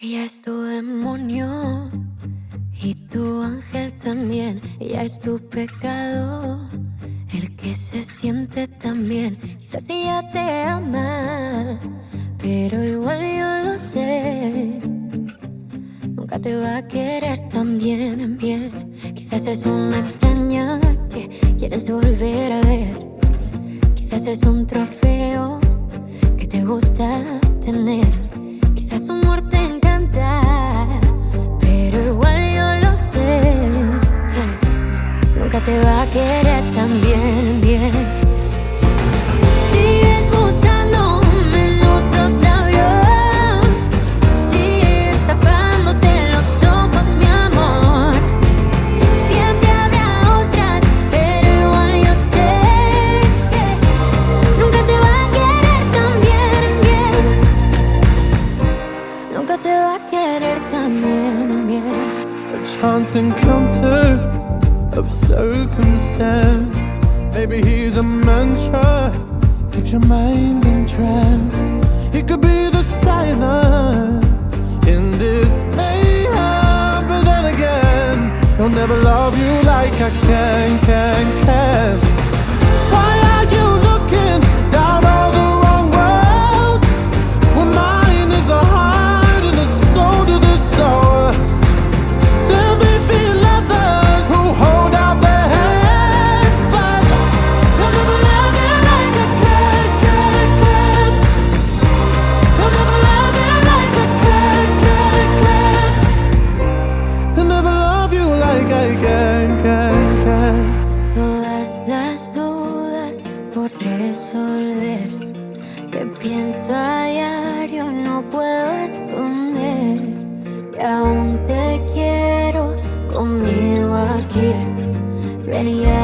Ella es tu demonio y tu ángel también. Ella es tu pecado, el que se siente tan bien. Quizás ella te ama, pero igual yo lo sé. Nunca te va a querer tan bien, bien. Quizás es una extraña que quieres volver a ver. Quizás es un trofeo que te gusta tener. Quizás su amor te encanta, pero igual yo lo sé, que nunca te va a querer tan bien, bien. Sigues buscándome en otros labios, sigues tapándote los ojos, mi amor. Siempre habrá otras, pero igual yo sé que nunca te va a querer tan bien, bien. Nunca te va a querer tan bien, bien. A chance encounter of circumstance. Maybe he's a mantra, keeps your mind entranced. He could be the silence in this mayhem, but then again, he'll never love you like I can. Why are you looking down all the wrong road? When mine is the heart and the soul to the soul. There may be lovers who hold out their hands, but they'll never love you like I can. They'll never love you like I can. They'll never love you like I can. Todas las dudas por resolver, te pienso a diario, no puedo esconder que aún te quiero conmigo aquí. Ven y